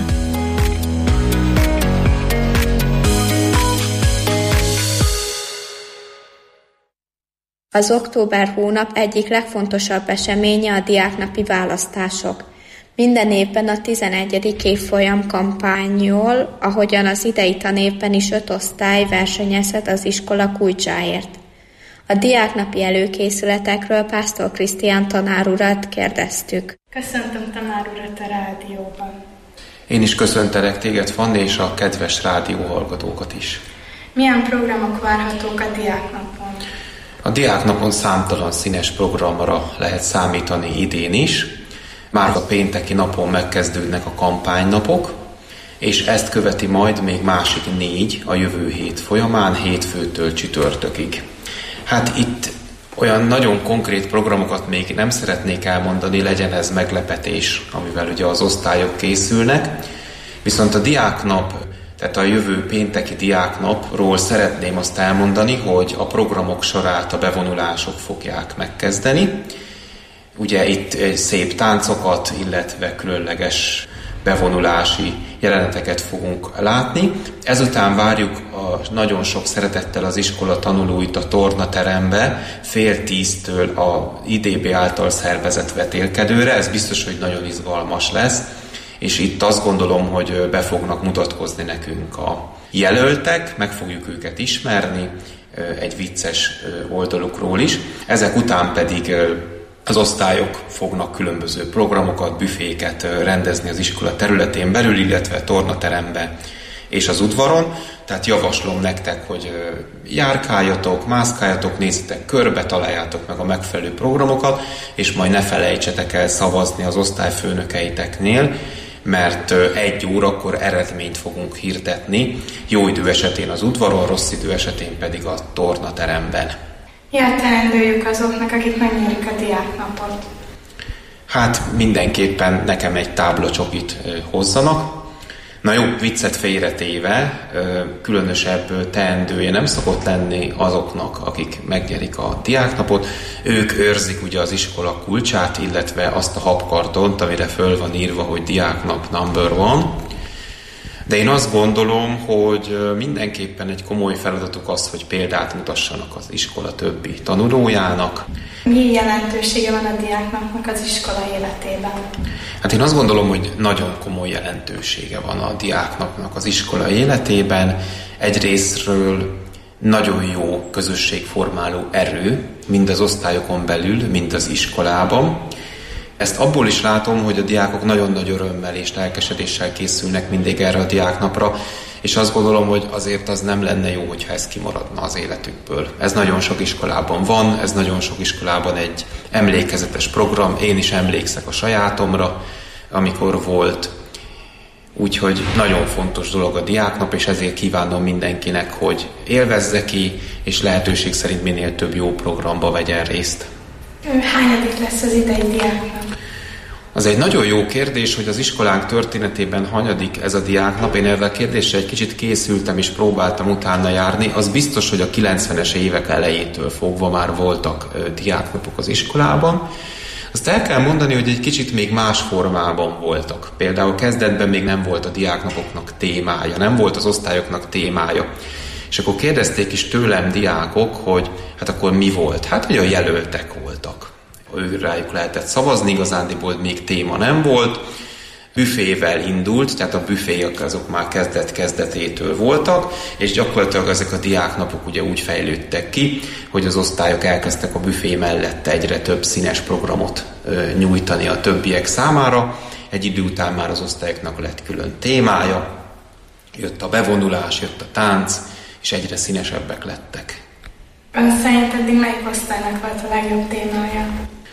Az október hónap egyik legfontosabb eseménye a diáknapi választások. Minden évben a tizenegyedik évfolyam kampányol, ahogyan az idei tanévben is öt osztály versenyezhet az iskola kulcsáért. A diáknapi előkészületekről Pásztor Krisztián tanár urat kérdeztük. Köszöntöm tanár urat a rádióban. Én is köszöntelek téged, Fanni, és a kedves rádióhallgatókat is. Milyen programok várhatók a diáknapon? A diáknapon számtalan színes programra lehet számítani idén is. Már a pénteki napon megkezdődnek a kampánynapok, és ezt követi majd még másik négy a jövő hét folyamán, hétfőtől csütörtökig. Hát itt olyan nagyon konkrét programokat még nem szeretnék elmondani, legyen ez meglepetés, amivel ugye az osztályok készülnek. Viszont a diáknap, tehát a jövő pénteki diáknapról szeretném azt elmondani, hogy a programok sorát a bevonulások fogják megkezdeni. Ugye itt szép táncokat, illetve különleges bevonulási jeleneteket fogunk látni. Ezután várjuk a nagyon sok szeretettel az iskola tanulóit a tornaterembe fél tíztől a i dé bé által szervezett vetélkedőre. Ez biztos, hogy nagyon izgalmas lesz, és itt azt gondolom, hogy be fognak mutatkozni nekünk a jelöltek, meg fogjuk őket ismerni egy vicces oldalukról is. Ezek után pedig Az osztályok fognak különböző programokat, büféket rendezni az iskola területén belül, illetve tornateremben és az udvaron. Tehát javaslom nektek, hogy járkáljatok, mászkáljatok, nézzetek körbe, találjátok meg a megfelelő programokat, és majd ne felejtsetek el szavazni az osztályfőnökeiteknél, mert egy órakor eredményt fogunk hirdetni, jó idő esetén az udvaron, rossz idő esetén pedig a tornateremben. Ilyet teendőjük azoknak, akik megnyerik a diáknapot. Hát mindenképpen nekem egy táblacsokit hozzanak. Na jó, viccet félretéve, különösebb teendője nem szokott lenni azoknak, akik megnyerik a diáknapot. Ők őrzik ugye az iskola kulcsát, illetve azt a habkartont, amire föl van írva, hogy diáknap number one. De én azt gondolom, hogy mindenképpen egy komoly feladatuk az, hogy példát mutassanak az iskola többi tanulójának. Mi jelentősége van a diáknapnak az iskola életében? Hát én azt gondolom, hogy nagyon komoly jelentősége van a diáknapnak az iskola életében. Egyrészről nagyon jó közösségformáló erő, mind az osztályokon belül, mind az iskolában. Ezt abból is látom, hogy a diákok nagyon nagy örömmel és lelkesedéssel készülnek mindig erre a diáknapra, és azt gondolom, hogy azért az nem lenne jó, hogyha ez kimaradna az életükből. Ez nagyon sok iskolában van, ez nagyon sok iskolában egy emlékezetes program, én is emlékszek a sajátomra, amikor volt. Úgyhogy nagyon fontos dolog a diáknap, és ezért kívánom mindenkinek, hogy élvezze ki, és lehetőség szerint minél több jó programba vegyen részt. Hányadik lesz az idei diáknap? Az egy nagyon jó kérdés, hogy az iskolánk történetében hanyadik ez a diáknap. Én erre a kérdésre egy kicsit készültem és próbáltam utána járni. Az biztos, hogy a kilencvenes évek elejétől fogva már voltak diáknapok az iskolában. Azt el kell mondani, hogy egy kicsit még más formában voltak. Például kezdetben még nem volt a diáknapoknak témája, nem volt az osztályoknak témája. És akkor kérdezték is tőlem diákok, hogy hát akkor mi volt? Hát, hogy a jelöltek voltak. Ő rájuk lehetett szavazni, igazándiból még téma nem volt. Büfével indult, tehát a büfék azok már kezdet-kezdetétől voltak, és gyakorlatilag ezek a diáknapok ugye úgy fejlődtek ki, hogy az osztályok elkezdtek a büfé mellett egyre több színes programot ö, nyújtani a többiek számára. Egy idő után már az osztályoknak lett külön témája, jött a bevonulás, jött a tánc, és egyre színesebbek lettek. Ön szerint eddig melyik osztálynak volt a legjobb témája?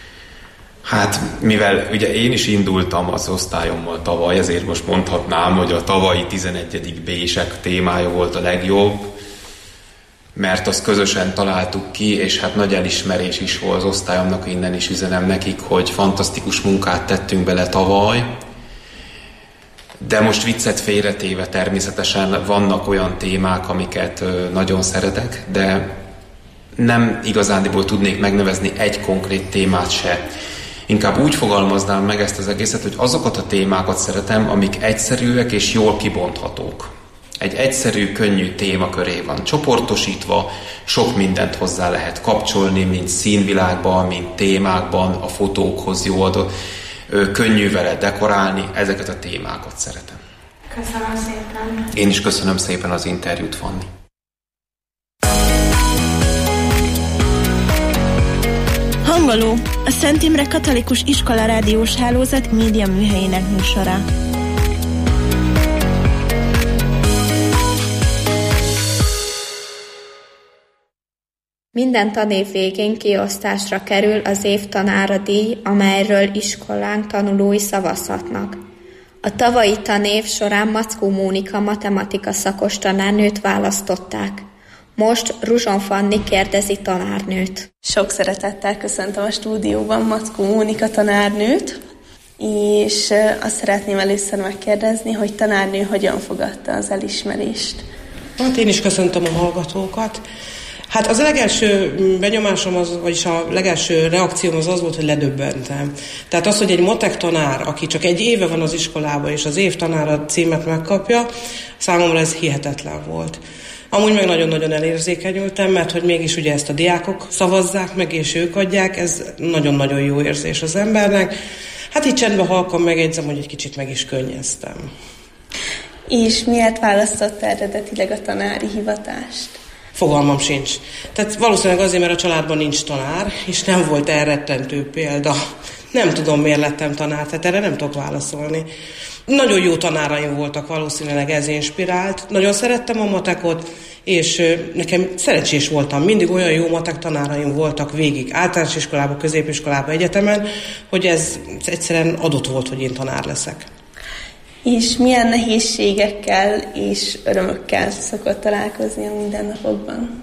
Hát, mivel ugye én is indultam az osztályommal tavaly, ezért most mondhatnám, hogy a tavalyi tizenegyedik B-sek témája volt a legjobb, mert azt közösen találtuk ki, és hát nagy elismerés is volt az osztályomnak, innen is üzenem nekik, hogy fantasztikus munkát tettünk bele tavaly. De most viccet félretéve természetesen vannak olyan témák, amiket nagyon szeretek, de nem igazándiból tudnék megnevezni egy konkrét témát se. Inkább úgy fogalmaznám meg ezt az egészet, hogy azokat a témákat szeretem, amik egyszerűek és jól kibonthatók. Egy egyszerű, könnyű témaköré van csoportosítva, sok mindent hozzá lehet kapcsolni, mint színvilágban, mint témákban, a fotókhoz jó adott. Könnyű vele dekorálni, ezeket a témákat szeretem. Köszönöm szépen. Én is köszönöm szépen az interjút, Fanni. Hangoló, a Szent Imre Katolikus Iskola Rádiós Hálózat média műhelyének műsora. Minden tanév végén kiosztásra kerül az év tanára díj, amelyről iskolánk tanulói szavazhatnak. A tavalyi tanév során Mackó Mónika matematika szakos tanárnőt választották. Most Ruzson Fanni kérdezi tanárnőt. Sok szeretettel köszöntöm a stúdióban Mackó Mónika tanárnőt, és azt szeretném először megkérdezni, hogy tanárnő hogyan fogadta az elismerést. Hát én is köszöntöm a hallgatókat. Hát az legelső benyomásom, az, vagyis a legelső reakcióm az az volt, hogy ledöbbentem. Tehát az, hogy egy matek tanár, aki csak egy éve van az iskolában, és az év tanára címet megkapja, számomra ez hihetetlen volt. Amúgy meg nagyon-nagyon elérzékenyültem, mert hogy mégis ugye ezt a diákok szavazzák meg, és ők adják, ez nagyon-nagyon jó érzés az embernek. Hát így csendben halkan megjegyzem, hogy egy kicsit meg is könnyeztem. És miért választotta eredetileg a tanári hivatást? Fogalmam sincs. Tehát valószínűleg azért, mert a családban nincs tanár, és nem volt elrettentő példa. Nem tudom, miért lettem tanár, tehát erre nem tudok válaszolni. Nagyon jó tanáraim voltak, valószínűleg ez inspirált. Nagyon szerettem a matekot, és nekem szerencsés voltam. Mindig olyan jó matek tanáraim voltak végig, általános iskolában, középiskolában, egyetemen, hogy ez egyszerűen adott volt, hogy én tanár leszek. És milyen nehézségekkel és örömökkel szokott találkozni a mindennapokban?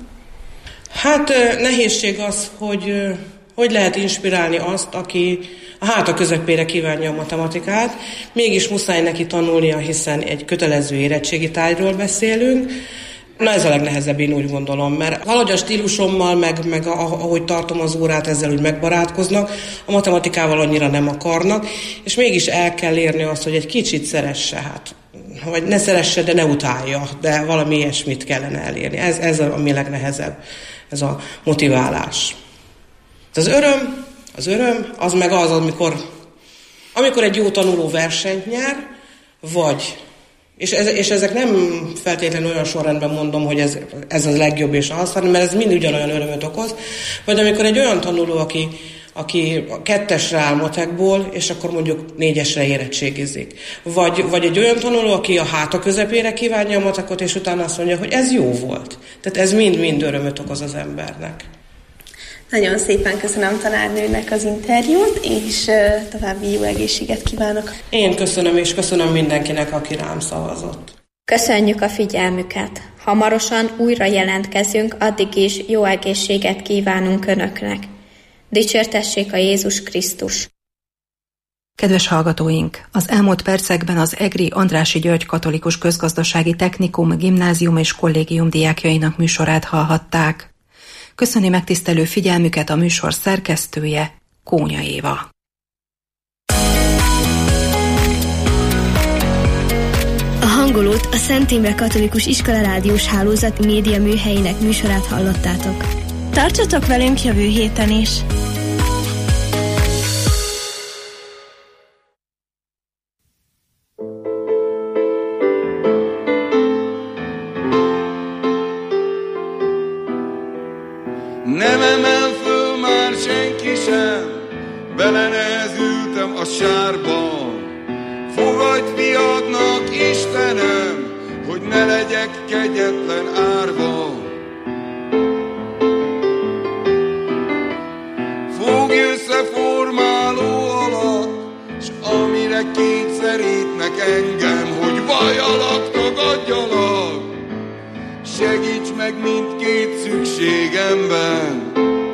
Hát nehézség az, hogy hogy lehet inspirálni azt, aki a háta közepére kívánja a matematikát, mégis muszáj neki tanulnia, hiszen egy kötelező érettségi tárgyról beszélünk. Na ez a legnehezebb, én úgy gondolom, mert valahogy a stílusommal, meg, meg ahogy tartom az órát, ezzel úgy megbarátkoznak, a matematikával annyira nem akarnak, és mégis el kell érni azt, hogy egy kicsit szeresse, hát, vagy ne szeresse, de ne utálja, de valami ilyesmit kellene elérni. Ez, ez a mi legnehezebb, ez a motiválás. Az öröm, az öröm, az meg az, amikor, amikor egy jó tanuló versenyt nyer, vagy, és, ez, és ezek nem feltétlenül olyan sorrendben mondom, hogy ez, ez a legjobb és az, hanem mert ez mind ugyanolyan örömöt okoz, vagy amikor egy olyan tanuló, aki, aki kettesre áll matekból, és akkor mondjuk négyesre érettségizik. Vagy, vagy egy olyan tanuló, aki a háta közepére kívánja a matekot, és utána azt mondja, hogy ez jó volt. Tehát ez mind-mind örömöt okoz az embernek. Nagyon szépen köszönöm tanárnőnek az interjút, és további jó egészséget kívánok. Én köszönöm, és köszönöm mindenkinek, aki rám szavazott. Köszönjük a figyelmüket. Hamarosan újra jelentkezünk, addig is jó egészséget kívánunk Önöknek. Dicsértessék a Jézus Krisztus! Kedves hallgatóink! Az elmúlt percekben az Egri Andrássy György Katolikus Közgazdasági Technikum, Gimnázium és Kollégium diákjainak műsorát hallhatták. Köszöni megtisztelő figyelmüket a műsor szerkesztője, Kónya Éva. A hangolót a Szent Imre Katolikus Iskola Rádiós Hálózat média műhelyének műsorát hallottátok. Tartsatok velünk jövő héten is! Nem emel föl már senki sem, belenehezültem a sárba. Fogadj fiadnak, Istenem, hogy ne legyek kegyetlen árva. Fogj össze formáló alatt, s amire kényszerítnek engem, hogy vajalak, tagadjalak. Segíts meg mindkét szükségemben.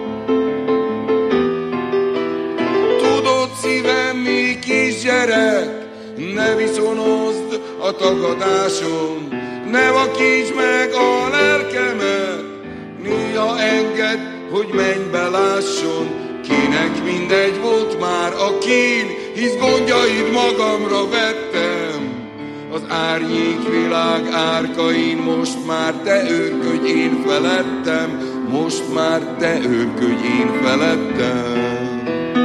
Tudod, szívem, még kisgyerek, ne viszonozd a tagadáson, ne vakíts meg a lelkemet, néha engedd, hogy mennybe lásson. Kinek mindegy volt már a kín, hisz gondjaid magamra vettem. Az árnyék világ árkain most már te őrködj én felettem, most már te őrködj én felettem.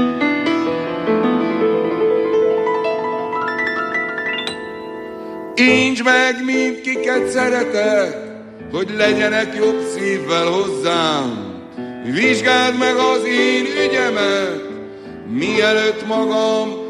Incs meg mindkiket szeretek, hogy legyenek jobb szívvel hozzám. Vizsgáld meg az én ügyemet, mielőtt magam